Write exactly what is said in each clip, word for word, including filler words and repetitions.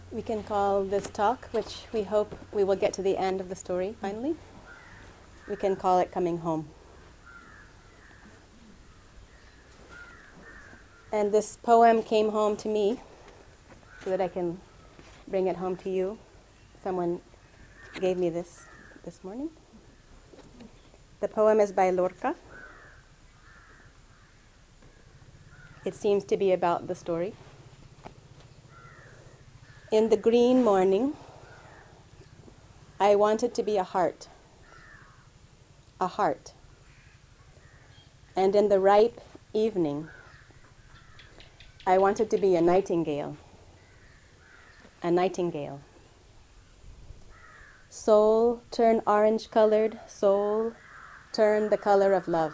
We can call this talk, which we hope we will get to the end of the story finally, we can call it Coming Home. And this poem came home to me so that I can bring it home to you. Someone gave me this this morning. The poem is by Lorca. It seems to be about the story. In the green morning, I wanted to be a heart, a heart. And in the ripe evening, I wanted to be a nightingale, a nightingale. Soul, turn orange-colored, soul, turn the color of love.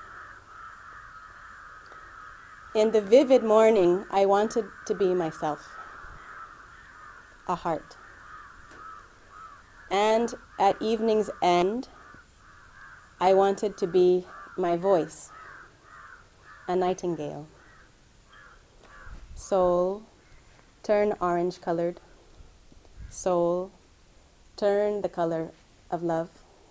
In the vivid morning, I wanted to be myself, a heart. And at evening's end, I wanted to be my voice, a nightingale. Soul, turn orange-colored, soul, turn the color of love.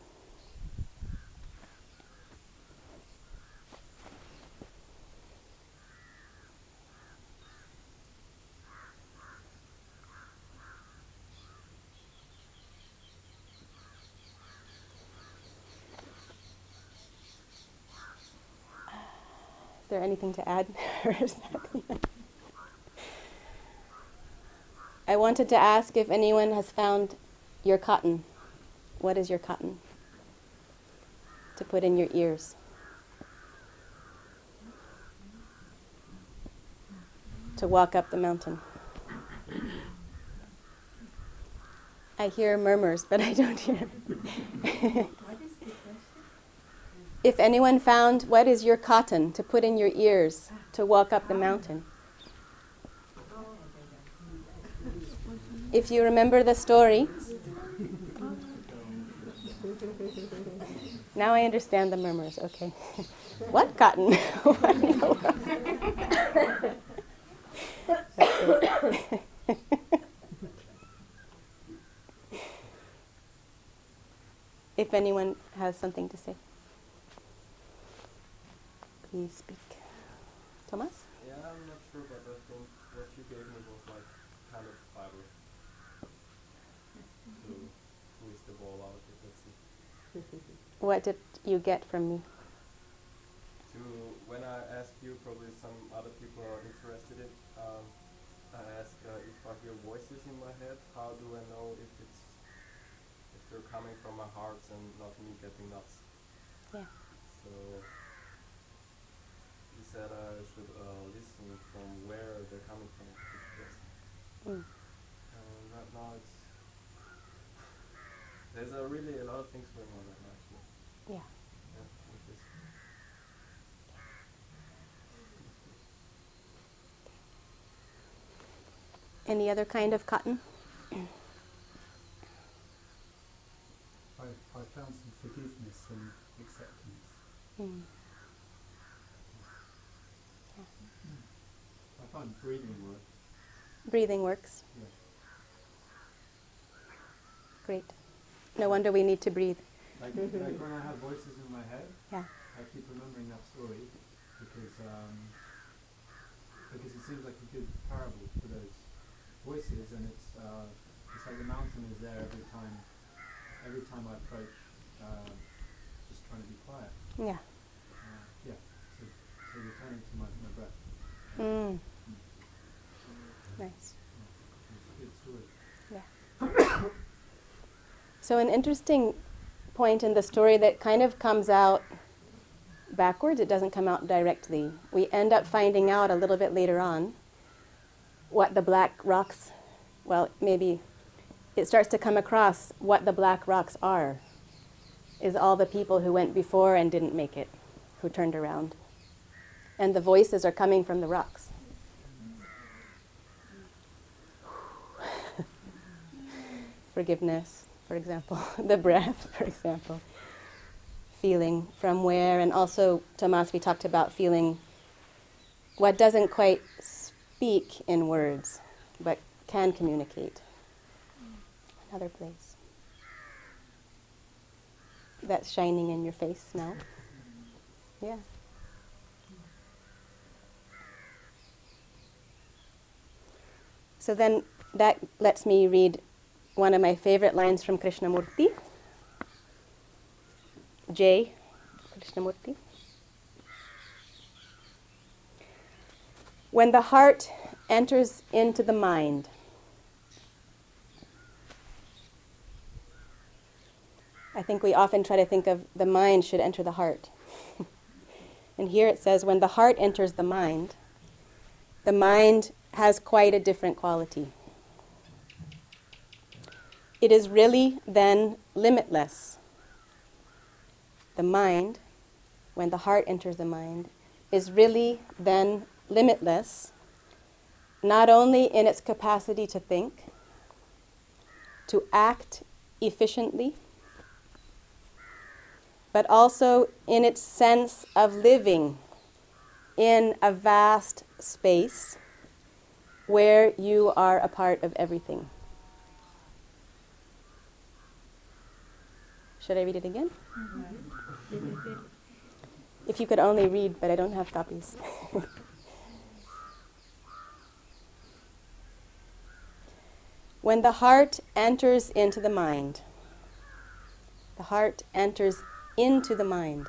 Is there anything to add? I wanted to ask if anyone has found your cotton. What is your cotton? To put in your ears. To walk up the mountain. I hear murmurs, but I don't hear. If anyone found what is your cotton to put in your ears to walk up the mountain. If you remember the story, now I understand the murmurs, okay. What cotton? If anyone has something to say, please speak. Thomas? Yeah, I'm not sure, but I think what you gave me was like kind of fiber. To squeeze the ball out of it, let's see. What did you get from me? To, when I ask you, probably some other people are interested in, um, I ask uh, if I hear voices in my head, how do I know if it's, if they're coming from my heart and not me getting nuts? Yeah. So, you said I should uh, listen from where they're coming from. Yes. Mm. And right now it's, there's a really a lot of things going on right now, actually. Yeah. Yeah, with this. Any other kind of cotton? I, I found some forgiveness and acceptance. Mm. I find breathing work. Breathing works. Yeah. Great. No wonder we need to breathe. Like, like when I have voices in my head, Yeah. I keep remembering that story because um, because it seems like a good parable for those voices, and it's uh, it's like the mountain is there every time every time I approach, uh, just trying to be quiet. Yeah. Uh, yeah. So so returning to my, my breath. Mm. Mm. Nice. Yeah. It's a good story. Yeah. So an interesting point in the story that kind of comes out backwards, it doesn't come out directly. We end up finding out a little bit later on what the black rocks, well, maybe it starts to come across what the black rocks are, is all the people who went before and didn't make it, who turned around. And the voices are coming from the rocks. Forgiveness, for example, the breath, for example. Feeling from where, and also, Tomas, we talked about feeling what doesn't quite speak in words, but can communicate. Another place. That's shining in your face now. Yeah. So then that lets me read one of my favorite lines from Krishnamurti. J. Krishnamurti. When the heart enters into the mind, I think we often try to think of the mind should enter the heart. And here it says, when the heart enters the mind, the mind has quite a different quality. It is really then limitless. The mind, when the heart enters the mind, is really then limitless, not only in its capacity to think, to act efficiently, but also in its sense of living in a vast space where you are a part of everything. Should I read it again? Mm-hmm. If you could only read, but I don't have copies. When the heart enters into the mind, the heart enters into the mind.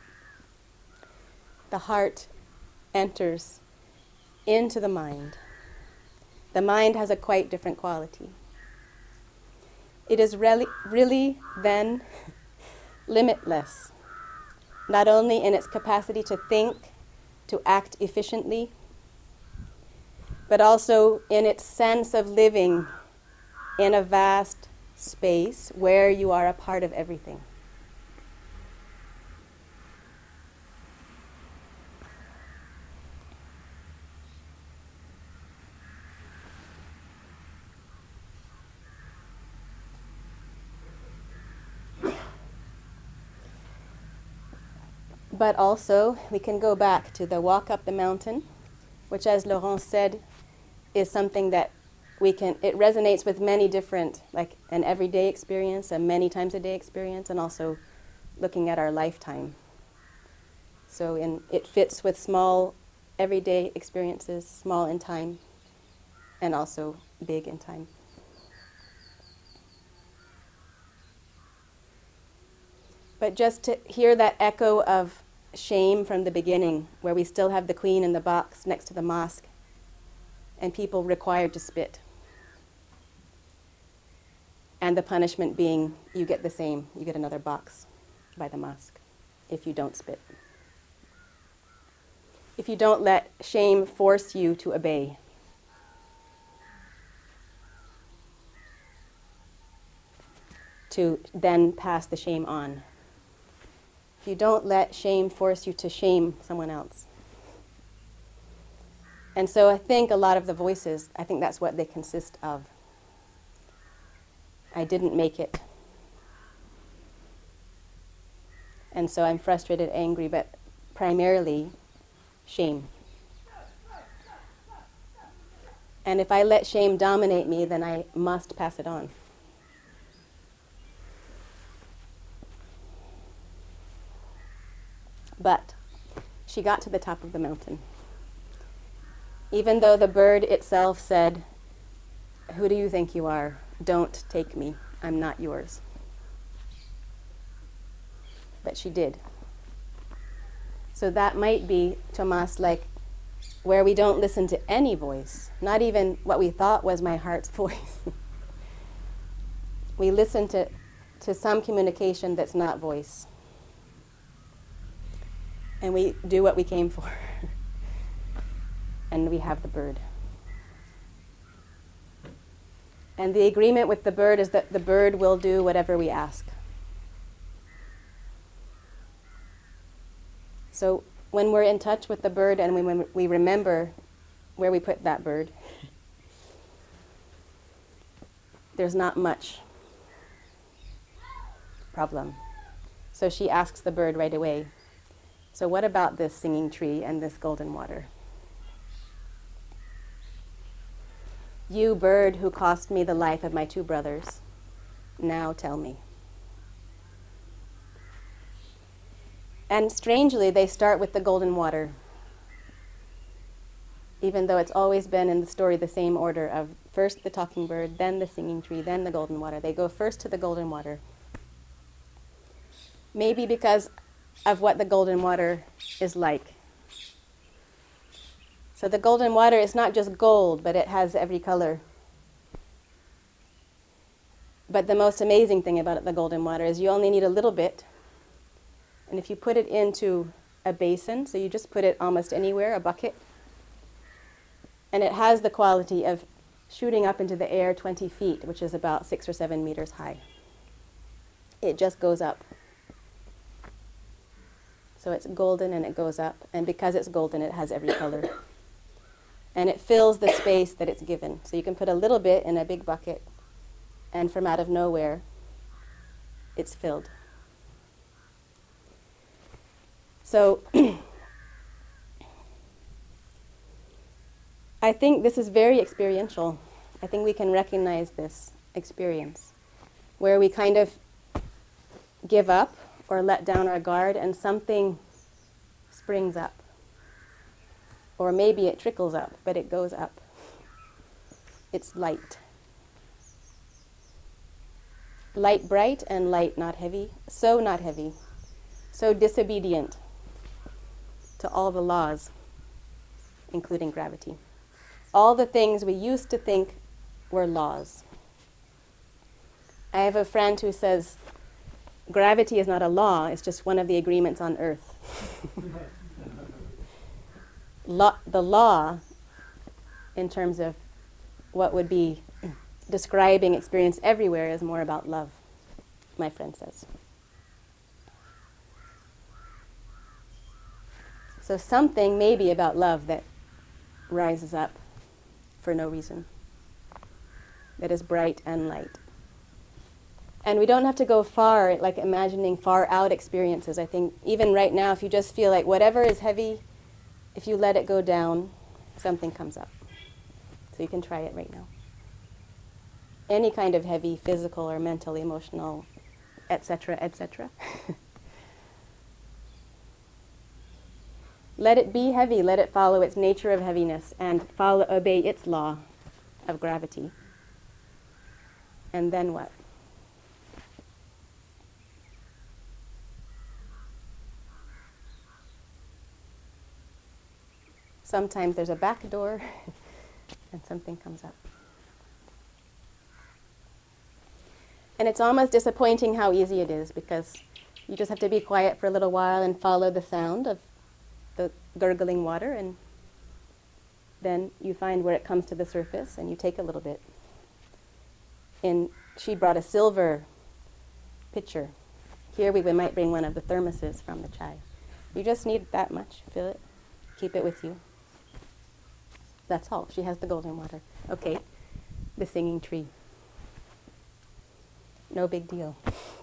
The heart enters into the mind. The mind has a quite different quality. It is really, really then limitless, not only in its capacity to think, to act efficiently, but also in its sense of living in a vast space where you are a part of everything. But also, we can go back to the walk up the mountain, which, as Laurent said, is something that we can, it resonates with many different, like an everyday experience, a many times a day experience, and also looking at our lifetime. So in, it fits with small everyday experiences, small in time, and also big in time. But just to hear that echo of shame from the beginning, where we still have the queen in the box next to the mosque, and people required to spit. And the punishment being, you get the same, you get another box by the mosque if you don't spit. If you don't let shame force you to obey. To then pass the shame on. If you don't let shame force you to shame someone else. And so I think a lot of the voices, I think that's what they consist of. I didn't make it. And so I'm frustrated, angry, but primarily shame. And if I let shame dominate me, then I must pass it on. But she got to the top of the mountain. Even though the bird itself said, "Who do you think you are? Don't take me. I'm not yours." But she did. So that might be, Tomas, like where we don't listen to any voice, not even what we thought was my heart's voice. We listen to, to some communication that's not voice. And we do what we came for. And we have the bird. And the agreement with the bird is that the bird will do whatever we ask. So when we're in touch with the bird and when we remember where we put that bird, there's not much problem. So she asks the bird right away, "So what about this singing tree and this golden water?" You bird who cost me the life of my two brothers, now tell me. And strangely, they start with the golden water, even though it's always been in the story the same order of first the talking bird, then the singing tree, then the golden water. They go first to the golden water. Maybe because of what the golden water is like. So the golden water is not just gold, but it has every color. But the most amazing thing about the golden water is you only need a little bit. And if you put it into a basin, so you just put it almost anywhere, a bucket, and it has the quality of shooting up into the air twenty feet, which is about six or seven meters high. It just goes up. So it's golden and it goes up. And because it's golden, it has every color. And it fills the space that it's given. So you can put a little bit in a big bucket, and from out of nowhere, it's filled. So I think this is very experiential. I think we can recognize this experience, where we kind of give up or let down our guard and something springs up. Or maybe it trickles up, but it goes up. It's light. Light bright and light not heavy. So not heavy. So disobedient to all the laws, including gravity. All the things we used to think were laws. I have a friend who says, gravity is not a law, it's just one of the agreements on Earth. Law, the law, in terms of what would be describing experience everywhere, is more about love, my friend says. So something maybe about love that rises up for no reason, that is bright and light. And we don't have to go far, like imagining far out experiences. I think even right now, if you just feel like whatever is heavy, if you let it go down, something comes up. So you can try it right now. Any kind of heavy, physical or mental, emotional, et cetera, et cetera. Let it be heavy. Let it follow its nature of heaviness and follow, obey its law of gravity. And then what? Sometimes there's a back door and something comes up. And it's almost disappointing how easy it is, because you just have to be quiet for a little while and follow the sound of the gurgling water, and then you find where it comes to the surface and you take a little bit. And she brought a silver pitcher. Here we, we might bring one of the thermoses from the chai. You just need that much. Fill it. Keep it with you. That's all. She has the golden water. Okay, the singing tree. No big deal.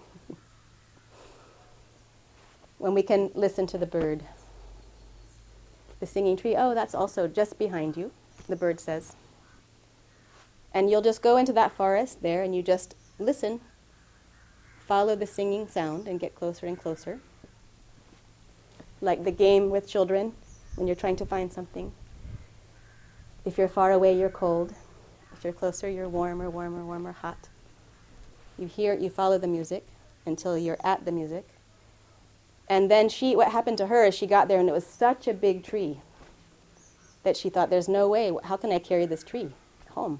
When we can listen to the bird. The singing tree, oh, that's also just behind you, the bird says. And you'll just go into that forest there and you just listen. Follow the singing sound and get closer and closer. Like the game with children when you're trying to find something. If you're far away, you're cold. If you're closer, you're warmer, warmer, warmer, hot. You hear, you follow the music until you're at the music. And then she, what happened to her is she got there and it was such a big tree that she thought, there's no way, how can I carry this tree home?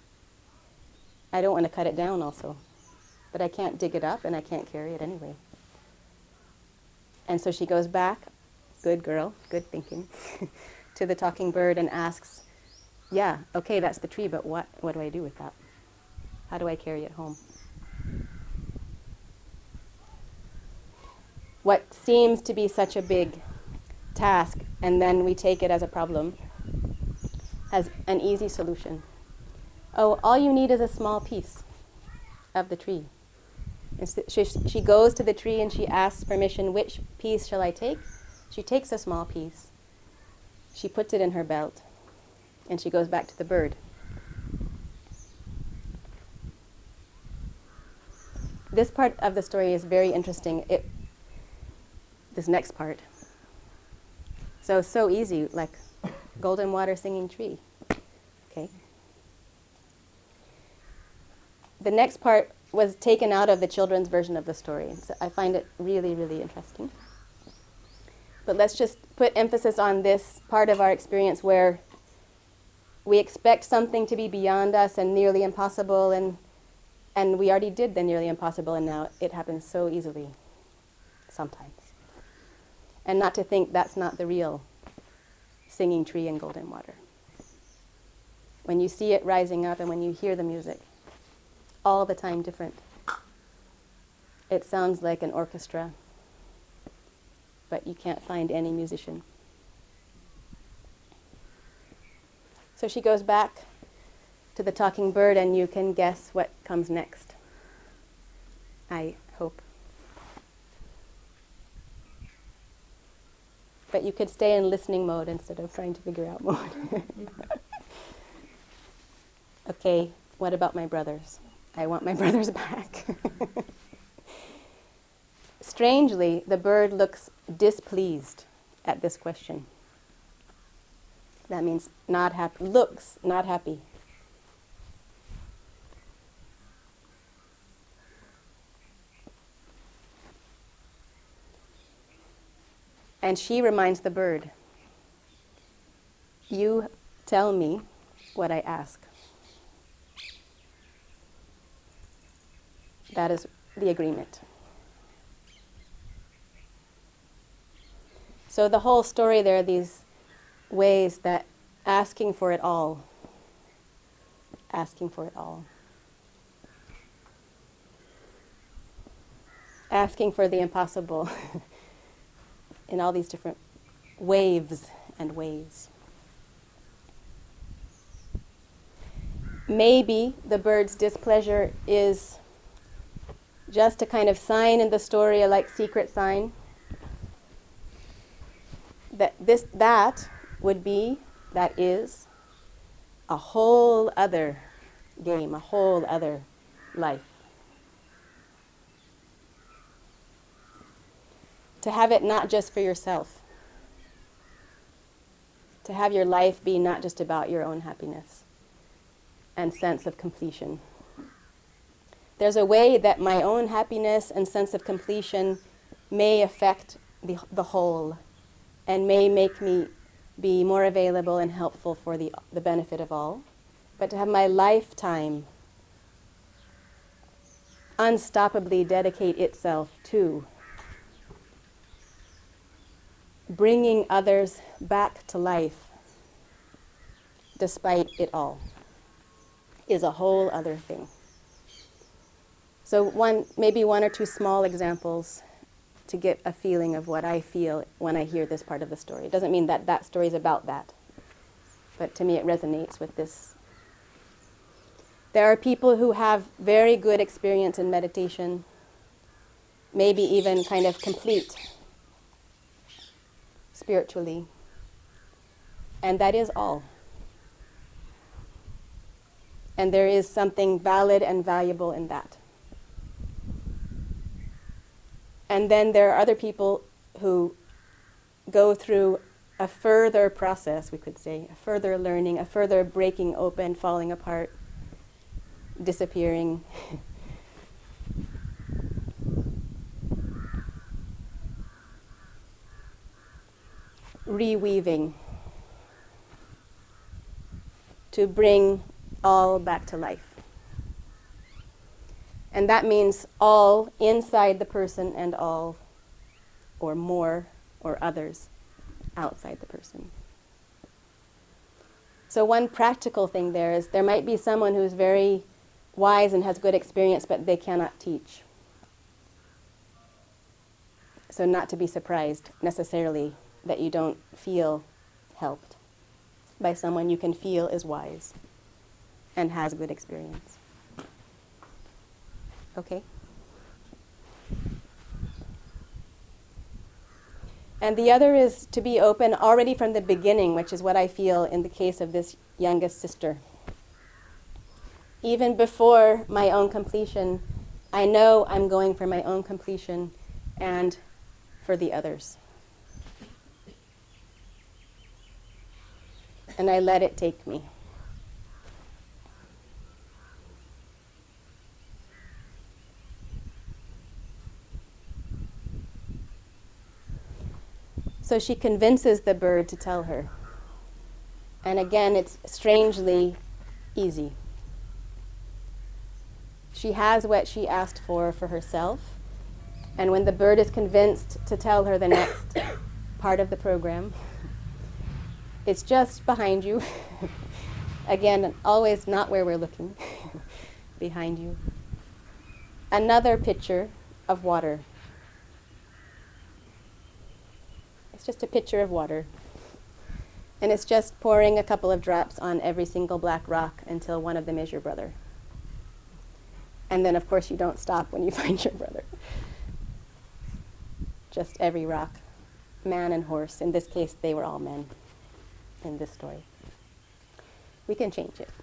I don't want to cut it down also, but I can't dig it up and I can't carry it anyway. And so she goes back, good girl, good thinking, to the talking bird and asks, yeah, okay, that's the tree, but what, what do I do with that? How do I carry it home? What seems to be such a big task, and then we take it as a problem, has an easy solution. Oh, all you need is a small piece of the tree. And so she, she goes to the tree and she asks permission, which piece shall I take? She takes a small piece. She puts it in her belt, and she goes back to the bird. this part of the story is very interesting. It, this next part. So, so easy, like golden water singing tree. Okay. The next part was taken out of the children's version of the story. So I find it really, really interesting. But let's just put emphasis on this part of our experience where we expect something to be beyond us and nearly impossible, and and we already did the nearly impossible, and now it happens so easily sometimes. And not to think that's not the real singing tree and golden water. When you see it rising up and when you hear the music, all the time different. It sounds like an orchestra, but you can't find any musician. So she goes back to the talking bird, and you can guess what comes next. I hope. But you could stay in listening mode instead of trying to figure out mode. Okay, what about my brothers? I want my brothers back. Strangely, the bird looks displeased at this question. That means not happy, looks not happy. And she reminds the bird, you tell me what I ask. That is the agreement. So the whole story, there are these ways that asking for it all, asking for it all, asking for the impossible in all these different waves and ways. Maybe the bird's displeasure is just a kind of sign in the story, a like secret sign, that this that would be, that is, a whole other game, a whole other life. To have it not just for yourself. To have your life be not just about your own happiness and sense of completion. There's a way that my own happiness and sense of completion may affect the, the whole and may make me be more available and helpful for the, the benefit of all. But to have my lifetime unstoppably dedicate itself to bringing others back to life despite it all is a whole other thing. So one, maybe one or two small examples to get a feeling of what I feel when I hear this part of the story. It doesn't mean that that story is about that, but to me it resonates with this. There are people who have very good experience in meditation, maybe even kind of complete spiritually, and that is all. And there is something valid and valuable in that. And then there are other people who go through a further process, we could say, a further learning, a further breaking open, falling apart, disappearing. Reweaving to bring all back to life. And that means all inside the person and all, or more, or others outside the person. So one practical thing there is there might be someone who's very wise and has good experience, but they cannot teach. So not to be surprised necessarily that you don't feel helped by someone you can feel is wise and has good experience. Okay? And the other is to be open already from the beginning, which is what I feel in the case of this youngest sister. Even before my own completion, I know I'm going for my own completion and for the others. And I let it take me. So she convinces the bird to tell her. And again, it's strangely easy. She has what she asked for for herself. And when the bird is convinced to tell her the next part of the program, it's just behind you. Again, always not where we're looking. Behind you. Another pitcher of water. It's just a pitcher of water. And it's just pouring a couple of drops on every single black rock until one of them is your brother. And then, of course, you don't stop when you find your brother. Just every rock, man and horse. In this case, they were all men in this story. We can change it.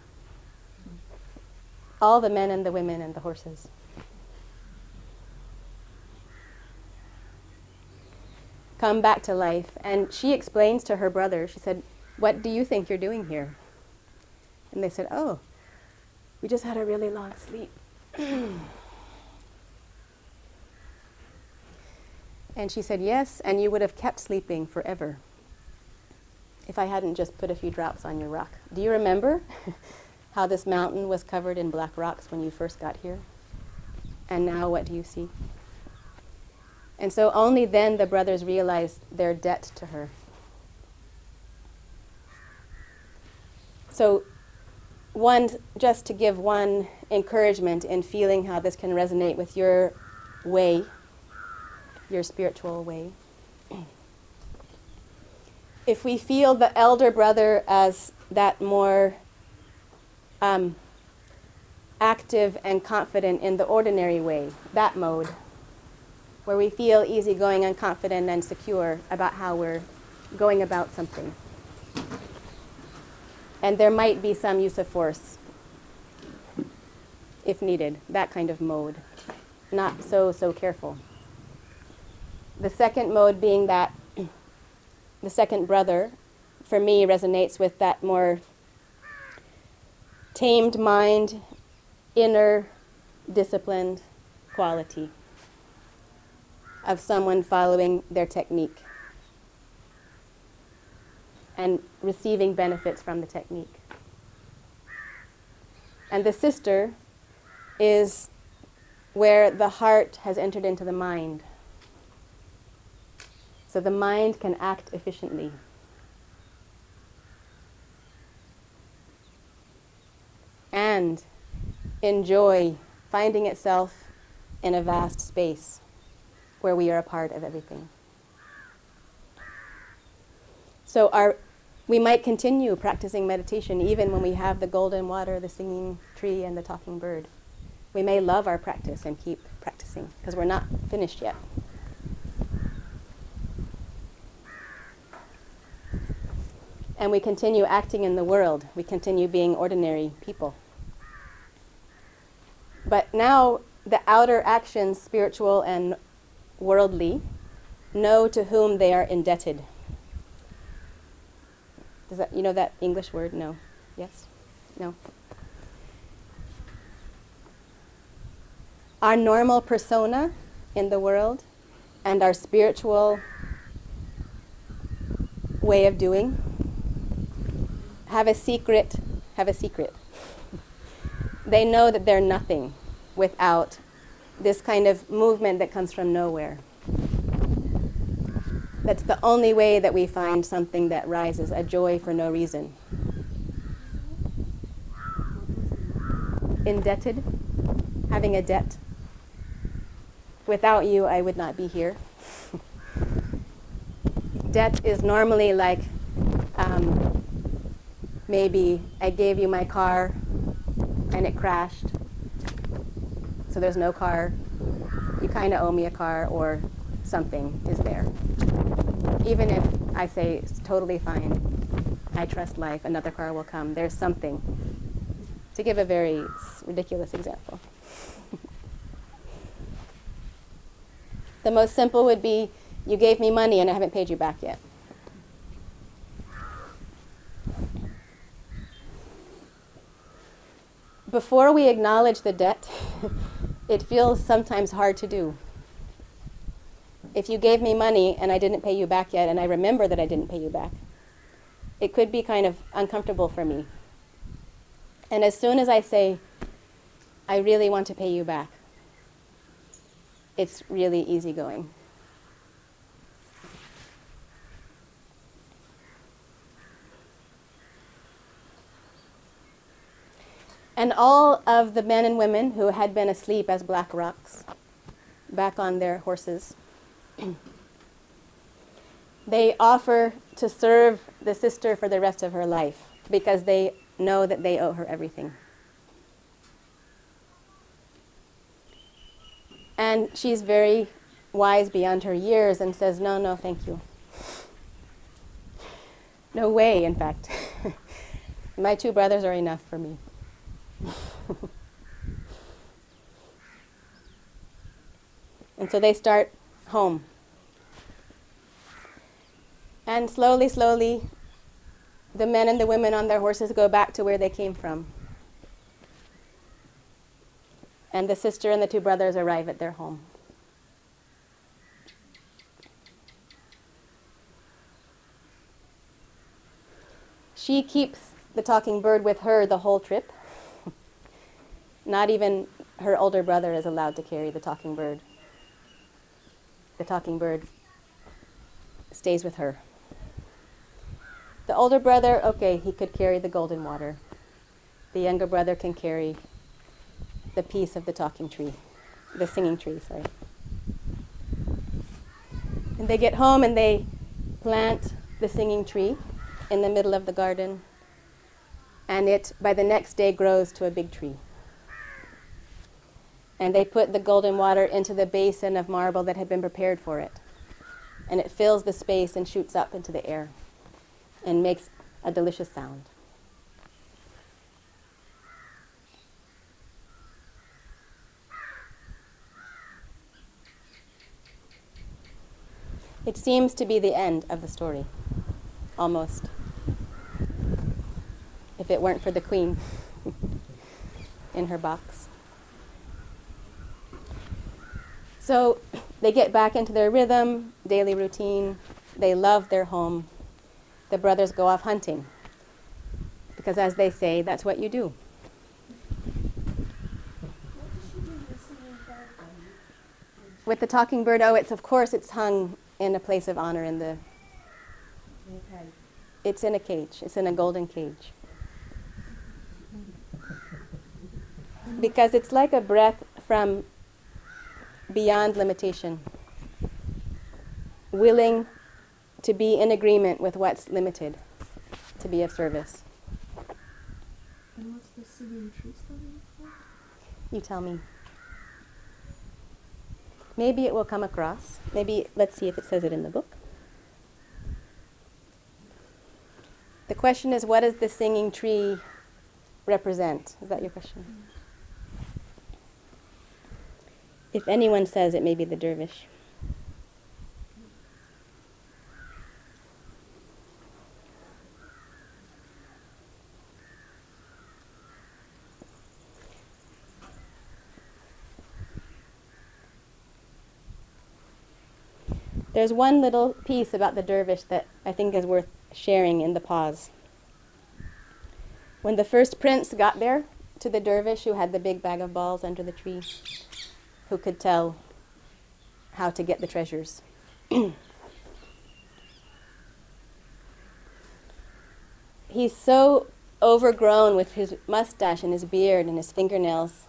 All the men and the women and the horses. Come back to life. And she explains to her brother, she said, "What do you think you're doing here?" And they said, "Oh, we just had a really long sleep." And she said, "Yes, and you would have kept sleeping forever if I hadn't just put a few drops on your rock. Do you remember how this mountain was covered in black rocks when you first got here? And now what do you see?" And so only then the brothers realized their debt to her. So one, just to give one encouragement in feeling how this can resonate with your way, your spiritual way. If we feel the elder brother as that more um, active and confident in the ordinary way, that mode, where we feel easygoing and confident and secure about how we're going about something. And there might be some use of force, if needed, that kind of mode. Not so, so careful. The second mode being that the second brother, for me, resonates with that more tamed mind, inner, disciplined quality of someone following their technique and receiving benefits from the technique. And the sister is where the heart has entered into the mind. So the mind can act efficiently. And enjoy finding itself in a vast space where we are a part of everything. So our, we might continue practicing meditation even when we have the golden water, the singing tree, and the talking bird. We may love our practice and keep practicing because we're not finished yet. And we continue acting in the world. We continue being ordinary people. But now the outer actions, spiritual and worldly, know to whom they are indebted. Does that, you know that English word? No. Yes? No. Our normal persona in the world and our spiritual way of doing have a secret, have a secret. They know that they're nothing without this kind of movement that comes from nowhere. That's the only way that we find something that rises, a joy for no reason. Indebted, having a debt. Without you, I would not be here. Debt is normally like, um, maybe I gave you my car and it crashed, so there's no car. You kind of owe me a car, or something is there. Even if I say it's totally fine, I trust life, another car will come, there's something. To give a very ridiculous example. The most simple would be, you gave me money and I haven't paid you back yet. Before we acknowledge the debt, it feels sometimes hard to do. If you gave me money and I didn't pay you back yet, and I remember that I didn't pay you back, it could be kind of uncomfortable for me. And as soon as I say, I really want to pay you back, it's really easygoing. And all of the men and women who had been asleep as black rocks, back on their horses, they offer to serve the sister for the rest of her life because they know that they owe her everything. And she's very wise beyond her years and says, no, no, thank you. No way, in fact. My two brothers are enough for me. And so they start home. And slowly, slowly, the men and the women on their horses go back to where they came from. And the sister and the two brothers arrive at their home. She keeps the talking bird with her the whole trip. Not even her older brother is allowed to carry the talking bird. The talking bird stays with her. The older brother, okay, he could carry the golden water. The younger brother can carry the piece of the talking tree, the singing tree, sorry. And they get home and they plant the singing tree in the middle of the garden, and it, by the next day, grows to a big tree. And they put the golden water into the basin of marble that had been prepared for it. And it fills the space and shoots up into the air and makes a delicious sound. It seems to be the end of the story, almost. If it weren't for the queen in her box. So they get back into their rhythm, daily routine. They love their home. The brothers go off hunting. Because as they say, that's what you do. With the talking bird, oh, it's of course it's hung in a place of honor in the... Okay. It's in a cage. It's in a golden cage. Because it's like a breath from beyond limitation, willing to be in agreement with what's limited, to be of service. And what's the singing tree study for? You tell me. Maybe it will come across. Maybe, let's see if it says it in the book. The question is, what does the singing tree represent? Is that your question? Mm. If anyone says, it may be the dervish. There's one little piece about the dervish that I think is worth sharing in the pause. When the first prince got there to the dervish who had the big bag of balls under the tree, who could tell how to get the treasures. He's so overgrown with his mustache and his beard and his fingernails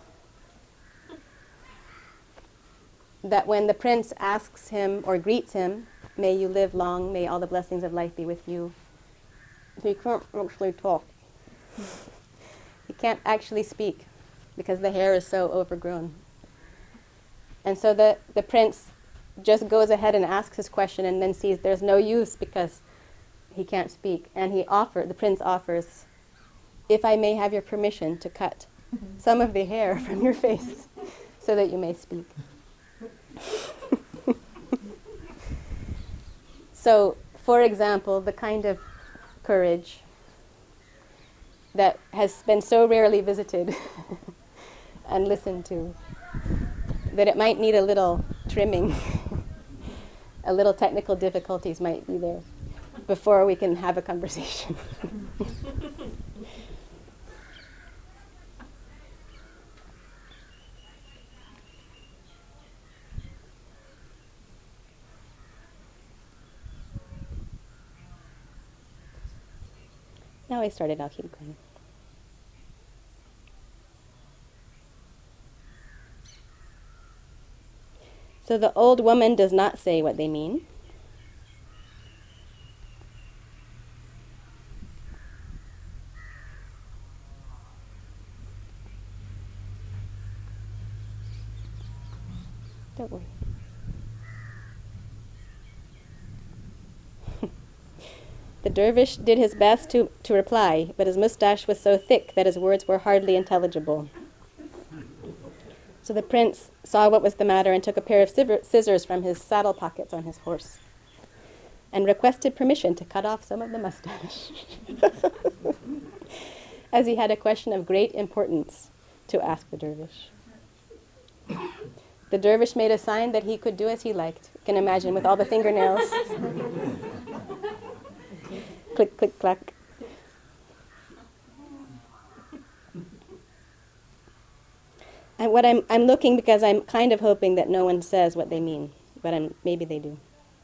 that when the prince asks him or greets him, may you live long, may all the blessings of life be with you, he can't actually talk. He can't actually speak because the hair is so overgrown. And so the, the prince just goes ahead and asks his question and then sees there's no use because he can't speak. And he offer, the prince offers, if I may have your permission to cut some of the hair from your face so that you may speak. So, for example, the kind of courage that has been so rarely visited and listened to that it might need a little trimming. A little technical difficulties might be there before we can have a conversation. Now I started, I'll keep going. So the old woman does not say what they mean. Don't worry. The dervish did his best to, to reply, but his mustache was so thick that his words were hardly intelligible. So the prince saw what was the matter and took a pair of scissors from his saddle pockets on his horse and requested permission to cut off some of the mustache, as he had a question of great importance to ask the dervish. The dervish made a sign that he could do as he liked. You can imagine, with all the fingernails. Click, click, clack. And what I'm I'm looking because I'm kind of hoping that no one says what they mean, but I'm, maybe they do.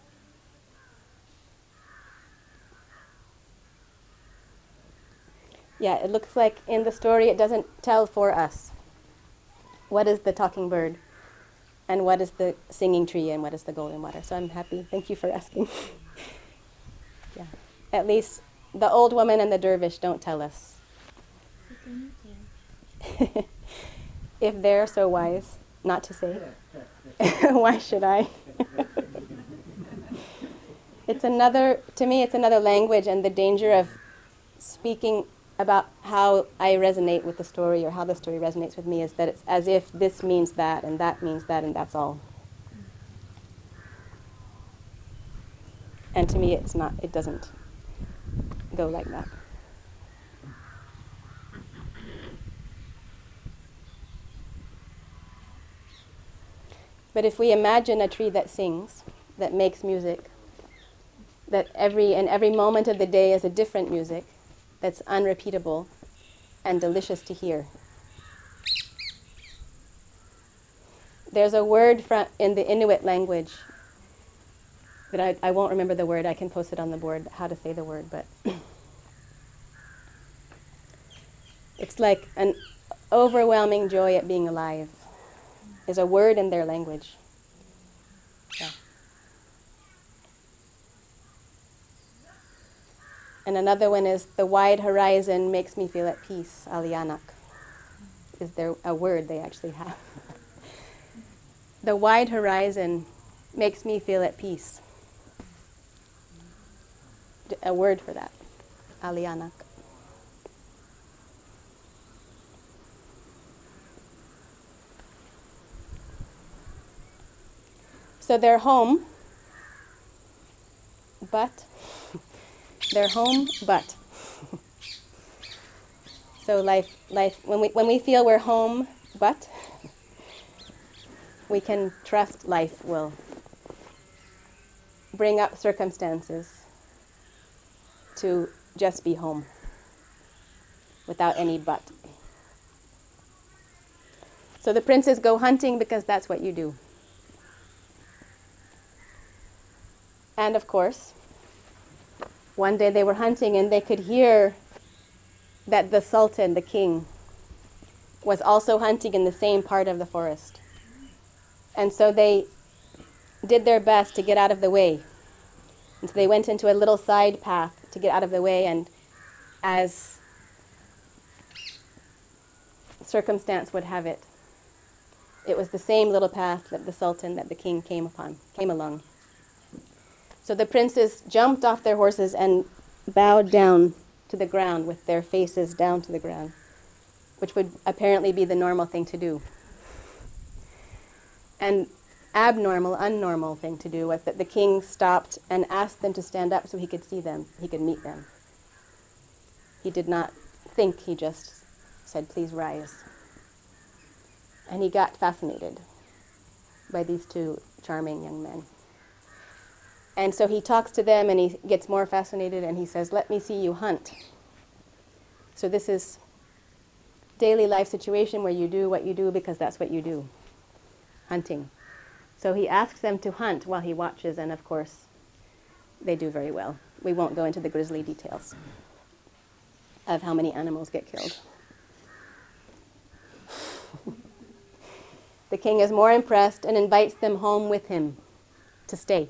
Yeah, it looks like in the story it doesn't tell for us what is the talking bird and what is the singing tree and what is the golden water. So I'm happy. Thank you for asking. Yeah. At least the old woman and the dervish don't tell us. If they're so wise not to say, why should I? It's another, to me, it's another language, and the danger of speaking about how I resonate with the story or how the story resonates with me is that it's as if this means that and that means that and that's all. And to me, it's not, it doesn't go like that. But if we imagine a tree that sings, that makes music, that every and every moment of the day is a different music that's unrepeatable and delicious to hear. There's a word from, in the Inuit language, but I, I won't remember the word. I can post it on the board, how to say the word, but it's like an overwhelming joy at being alive. Is a word in their language. Yeah. And another one is, the wide horizon makes me feel at peace, Alianak. Is there a word they actually have? The wide horizon makes me feel at peace. D- a word for that, Alianak. So they're home, but, they're home, but. So life, life. When we when we feel we're home, but, we can trust life will bring up circumstances to just be home, without any but. So the princes go hunting because that's what you do. And of course, one day they were hunting and they could hear that the Sultan, the king, was also hunting in the same part of the forest. And so they did their best to get out of the way. And so they went into a little side path to get out of the way, and as circumstance would have it, it was the same little path that the Sultan, that the king came upon, came along. So the princes jumped off their horses and bowed down to the ground with their faces down to the ground, which would apparently be the normal thing to do. And abnormal, unnormal thing to do was that the king stopped and asked them to stand up so he could see them, he could meet them. He did not think, he just said, please rise. And he got fascinated by these two charming young men. And so he talks to them and he gets more fascinated and he says, let me see you hunt. So this is daily life situation where you do what you do because that's what you do, hunting. So he asks them to hunt while he watches, and of course, they do very well. We won't go into the grisly details of how many animals get killed. The king is more impressed and invites them home with him to stay.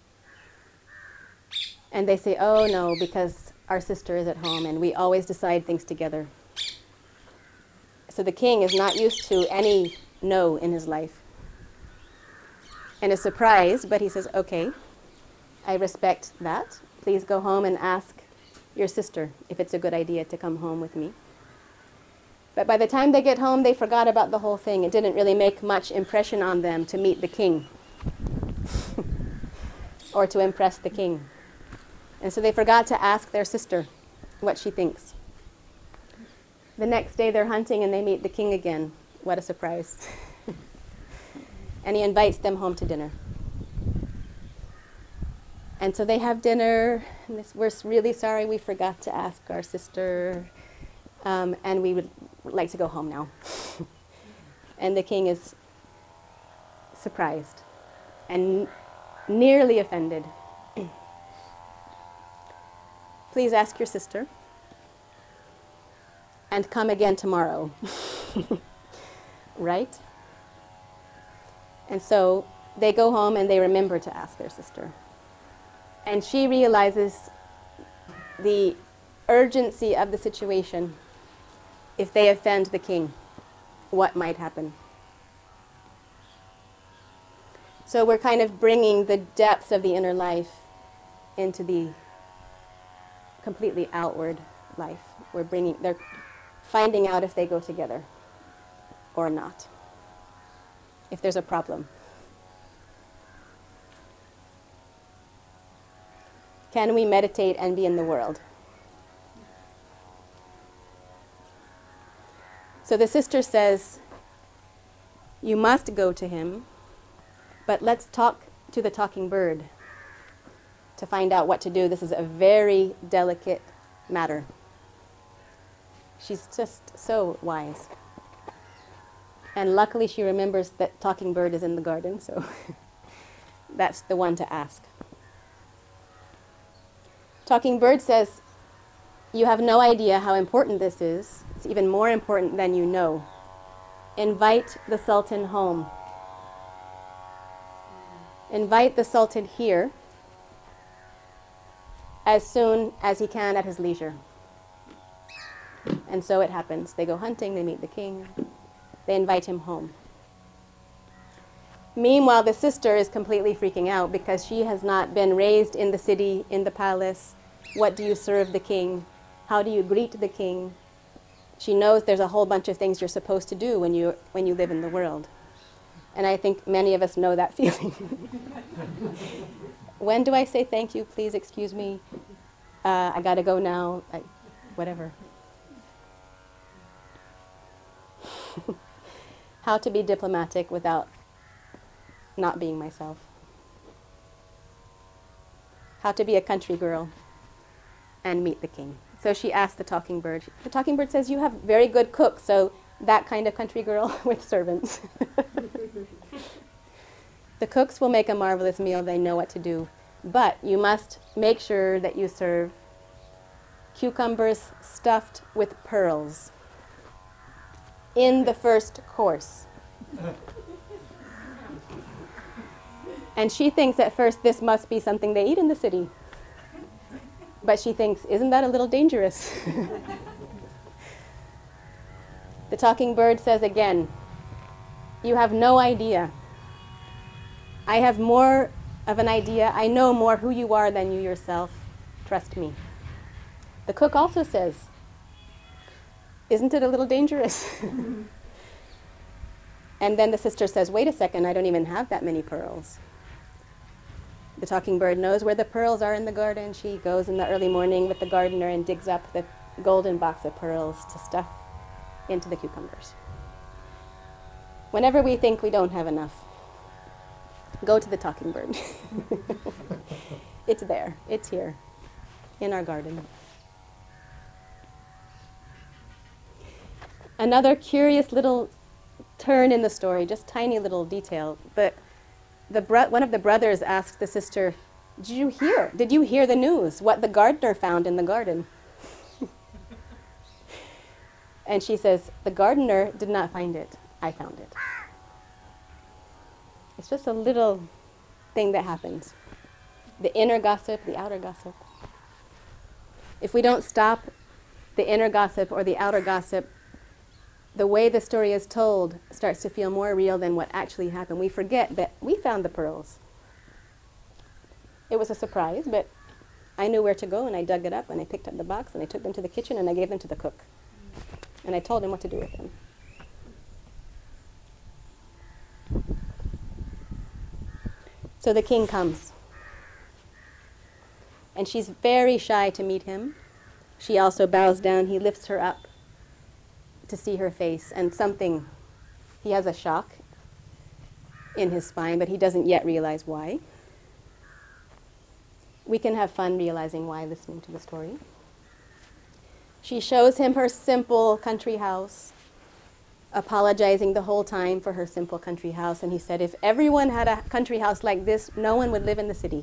And they say, oh no, because our sister is at home and we always decide things together. So the king is not used to any no in his life and is surprised, but he says, okay, I respect that. Please go home and ask your sister if it's a good idea to come home with me. But by the time they get home, they forgot about the whole thing. It didn't really make much impression on them to meet the king or to impress the king. And so they forgot to ask their sister what she thinks. The next day they're hunting and they meet the king again. What a surprise. And he invites them home to dinner. And so they have dinner, and this, we're really sorry we forgot to ask our sister, um, and we would like to go home now. And the king is surprised and n- nearly offended. Please ask your sister and come again tomorrow. Right? And so they go home and they remember to ask their sister. And she realizes the urgency of the situation. If they offend the king, what might happen? So we're kind of bringing the depths of the inner life into the completely outward life. We're bringing, they're finding out if they go together or not, if there's a problem. Can we meditate and be in the world? So the sister says, you must go to him, but let's talk to the talking bird to find out what to do. This is a very delicate matter. She's just so wise. And luckily she remembers that talking bird is in the garden, so that's the one to ask. Talking bird says, you have no idea how important this is. It's even more important than you know. Invite the Sultan home. Invite the Sultan here as soon as he can at his leisure. And so it happens. They go hunting, they meet the king, they invite him home. Meanwhile, the sister is completely freaking out because she has not been raised in the city, in the palace. What do you serve the king? How do you greet the king? She knows there's a whole bunch of things you're supposed to do when you when you live in the world. And I think many of us know that feeling. When do I say thank you? Please excuse me. Uh, I gotta go now. I, whatever. How to be diplomatic without not being myself. How to be a country girl and meet the king. So she asked the talking bird. The talking bird says, you have very good cooks, so that kind of country girl with servants. The cooks will make a marvelous meal. They know what to do. But you must make sure that you serve cucumbers stuffed with pearls in the first course. And she thinks at first this must be something they eat in the city. But she thinks, isn't that a little dangerous? The talking bird says again, you have no idea. I have more of an idea. I know more who you are than you yourself. Trust me. The cook also says, isn't it a little dangerous? And then the sister says, wait a second, I don't even have that many pearls. The talking bird knows where the pearls are in the garden. She goes in the early morning with the gardener and digs up the golden box of pearls to stuff into the cucumbers. Whenever we think we don't have enough, go to the talking bird. It's there. It's here in our garden. Another curious little turn in the story, just tiny little detail. But the bro- one of the brothers asks the sister, did you hear? Did you hear the news? What the gardener found in the garden? And she says, the gardener did not find it. I found it. It's just a little thing that happens. The inner gossip, the outer gossip. If we don't stop the inner gossip or the outer gossip, the way the story is told starts to feel more real than what actually happened. We forget that we found the pearls. It was a surprise, but I knew where to go, and I dug it up, and I picked up the box, and I took them to the kitchen, and I gave them to the cook. And I told him what to do with them. So the king comes. And she's very shy to meet him. She also bows down. He lifts her up to see her face. And something, he has a shock in his spine, but he doesn't yet realize why. We can have fun realizing why listening to the story. She shows him her simple country house, apologizing the whole time for her simple country house. And he said, if everyone had a country house like this, no one would live in the city.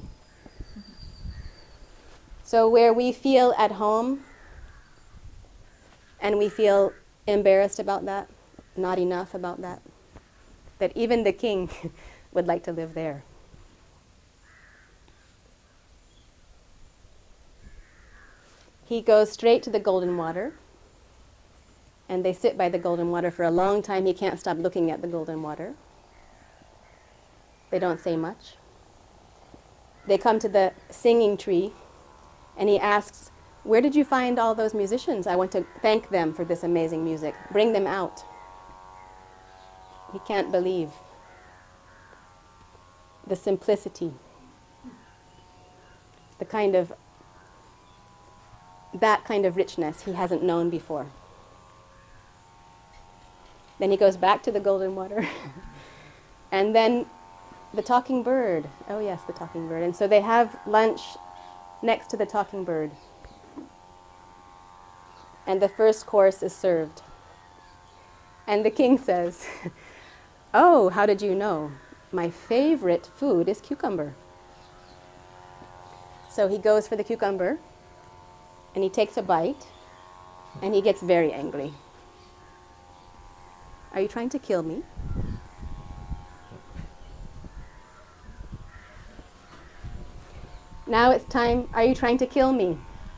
So where we feel at home and we feel embarrassed about that, not enough about that, that even the king would like to live there. He goes straight to the golden water, and they sit by the golden water for a long time. He can't stop looking at the golden water. They don't say much. They come to the singing tree, and he asks, where did you find all those musicians? I want to thank them for this amazing music. Bring them out. He can't believe the simplicity, the kind of, that kind of richness he hasn't known before. Then he goes back to the golden water. And then the talking bird. Oh yes, the talking bird. And so they have lunch next to the talking bird. And the first course is served. And the king says, oh, how did you know? My favorite food is cucumber. So he goes for the cucumber, and he takes a bite, and he gets very angry. Are you trying to kill me? Now it's time, are you trying to kill me?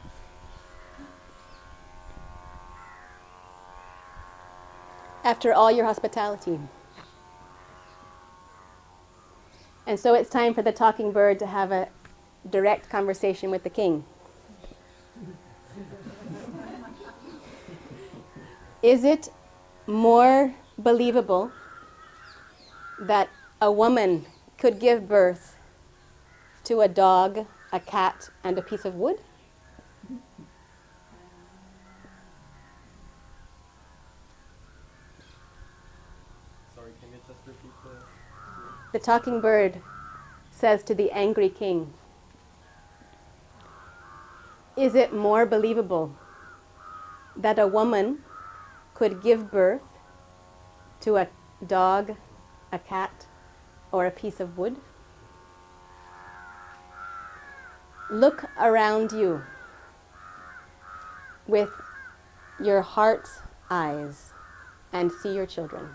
After all your hospitality. And so it's time for the talking bird to have a direct conversation with the king. Is it more believable that a woman could give birth to a dog, a cat, and a piece of wood? Sorry, can you just repeat the... The talking bird says to the angry king, is it more believable that a woman could give birth to a dog, a cat, or a piece of wood? Look around you with your heart's eyes and see your children.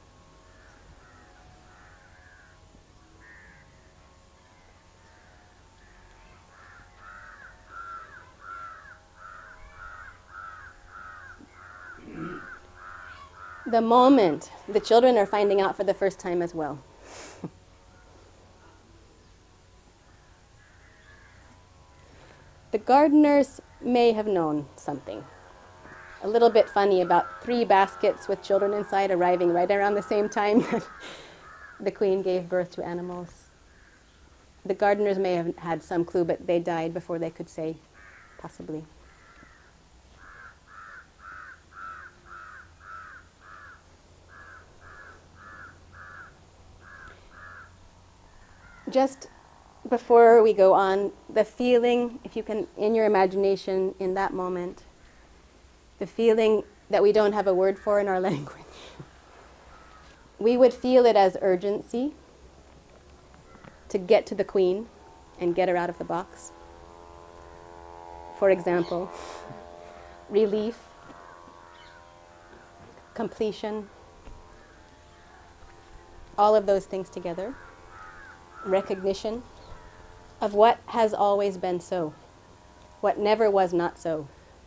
The moment the children are finding out for the first time as well. The gardeners may have known something. a little bit funny about three baskets with children inside arriving right around the same time that the queen gave birth to animals. The gardeners may have had some clue, but they died before they could say, possibly. Just before we go on, the feeling, if you can, in your imagination, in that moment, the feeling that we don't have a word for in our language. We would feel it as urgency to get to the queen and get her out of the box. For example, relief, completion, all of those things together, recognition of what has always been so, what never was not so.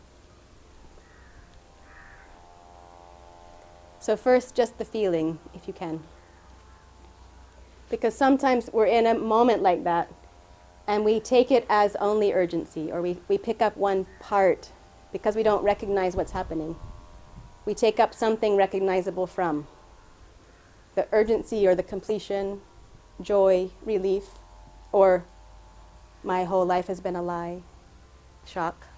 So first, just the feeling, if you can. Because sometimes we're in a moment like that, and we take it as only urgency, or we, we pick up one part because we don't recognize what's happening. We take up something recognizable from the urgency or the completion, joy, relief, or my whole life has been a lie, shock.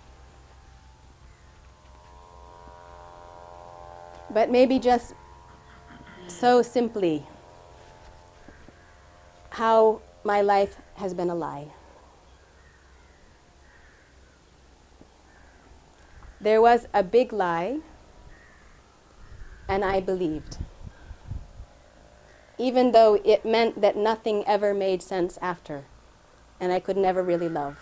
But maybe just so simply, how my life has been a lie. There was a big lie, and I believed, even though it meant that nothing ever made sense after, and I could never really love.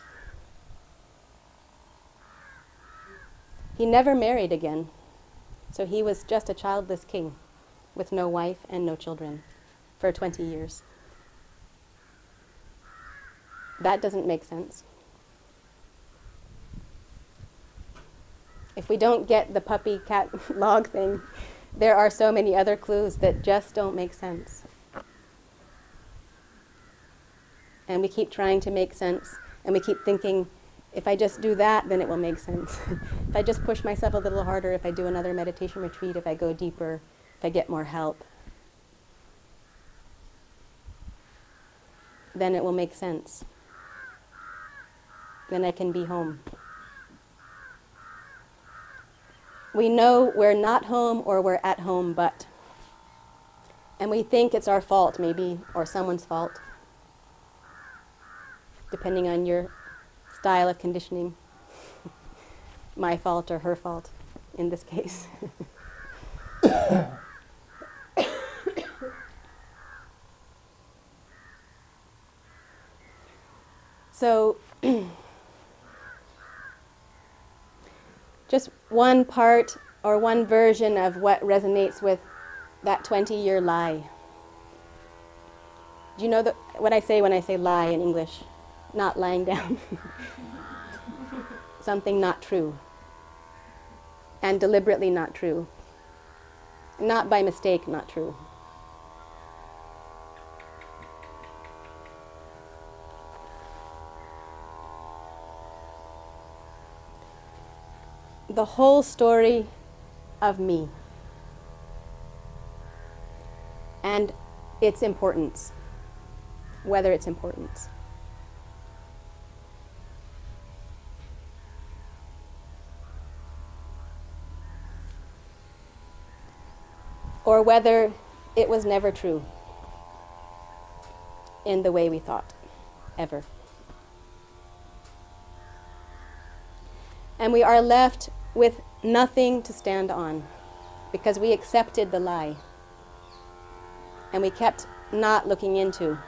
He never married again, so he was just a childless king with no wife and no children for twenty years. That doesn't make sense. If we don't get the puppy cat log thing, there are so many other clues that just don't make sense. And we keep trying to make sense, and we keep thinking, if I just do that, then it will make sense. If I just push myself a little harder, if I do another meditation retreat, if I go deeper, if I get more help, then it will make sense. Then I can be home. We know we're not home or we're at home, but. And we think it's our fault, maybe, or someone's fault, depending on your style of conditioning. My fault or her fault, in this case. So, just one part or one version of what resonates with that twenty-year lie. Do you know the, what I say when I say lie in English? Not lying down. Something not true. And deliberately not true. Not by mistake not true. The whole story of me and its importance, whether its importance. Or whether it was never true in the way we thought, ever. And we are left with nothing to stand on because we accepted the lie and we kept not looking into.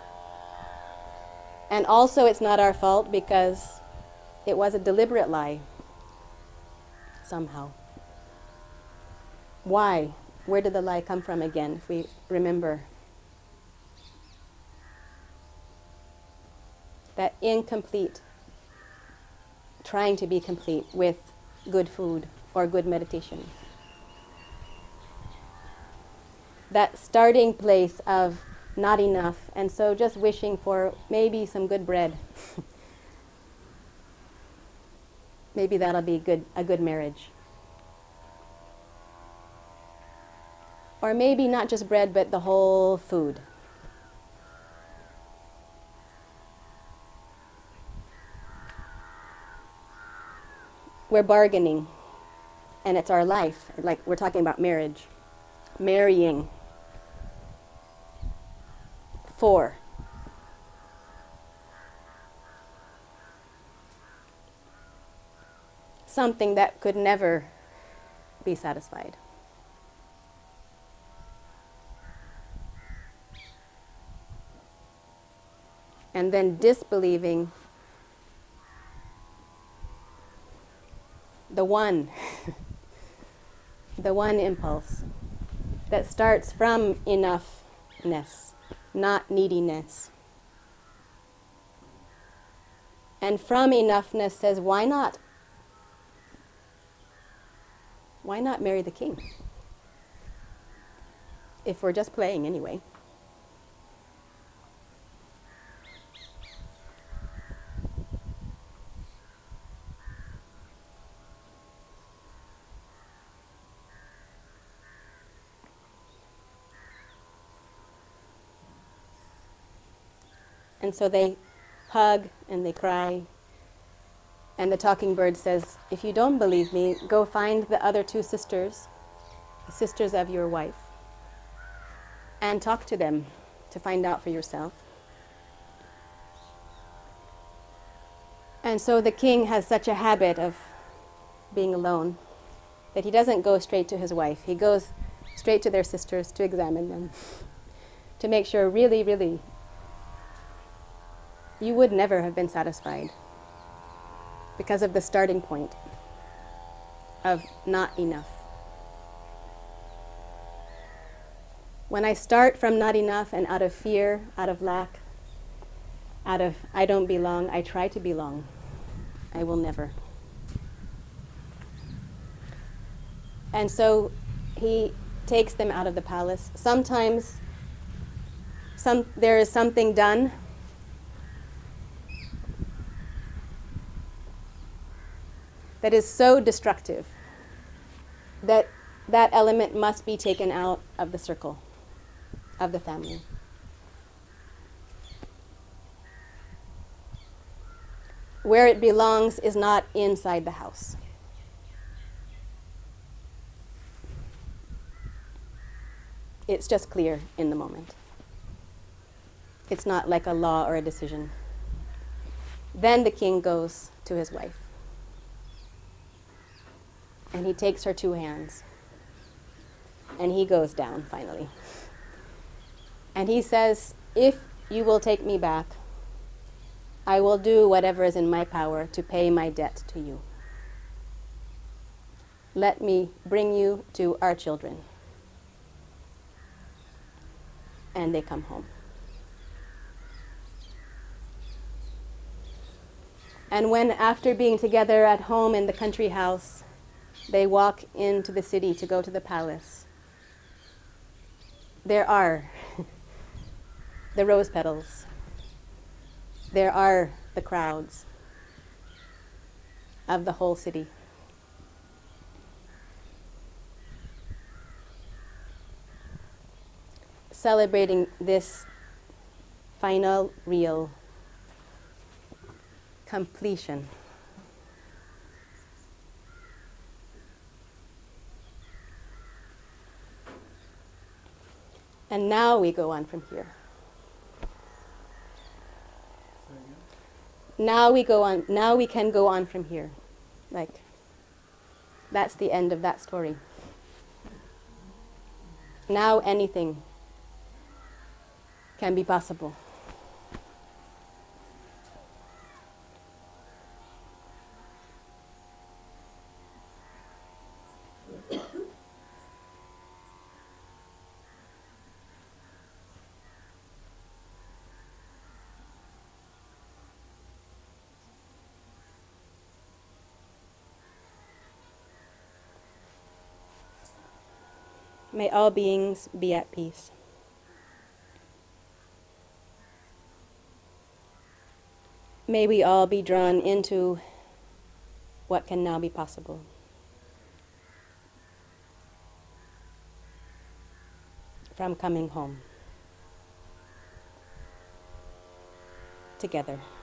And also it's not our fault because it was a deliberate lie somehow. Why? Where did the lie come from again, if we remember? That incomplete, trying to be complete with good food or good meditation. That starting place of not enough, and so just wishing for maybe some good bread. Maybe that'll be good, a good marriage. Or maybe not just bread, but the whole food. We're bargaining, and it's our life. Like we're talking about marriage. Marrying for. Something that could never be satisfied. And then disbelieving the one, the one impulse that starts from enoughness, not neediness. And from enoughness says, why not? Why not marry the king? If we're just playing anyway. And so they hug and they cry. And the talking bird says, if you don't believe me, go find the other two sisters, the sisters of your wife, and talk to them to find out for yourself. And so the king has such a habit of being alone that he doesn't go straight to his wife. He goes straight to their sisters to examine them, to make sure really, really, you would never have been satisfied because of the starting point of not enough. When I start from not enough and out of fear, out of lack, out of I don't belong, I try to belong, I will never. And so he takes them out of the palace. Sometimes some, there is something done that is so destructive that that element must be taken out of the circle of the family. Where it belongs is not inside the house. It's just clear in the moment. It's not like a law or a decision. Then the king goes to his wife. And he takes her two hands. And he goes down, finally. And he says, if you will take me back, I will do whatever is in my power to pay my debt to you. Let me bring you to our children. And they come home. And when, after being together at home in the country house, they walk into the city to go to the palace, there are the rose petals. There are the crowds of the whole city. Celebrating this final, real completion. And now we go on from here. Now we go on, now we can go on from here. Like, that's the end of that story. Now anything can be possible. May all beings be at peace. May we all be drawn into what can now be possible. from coming home together.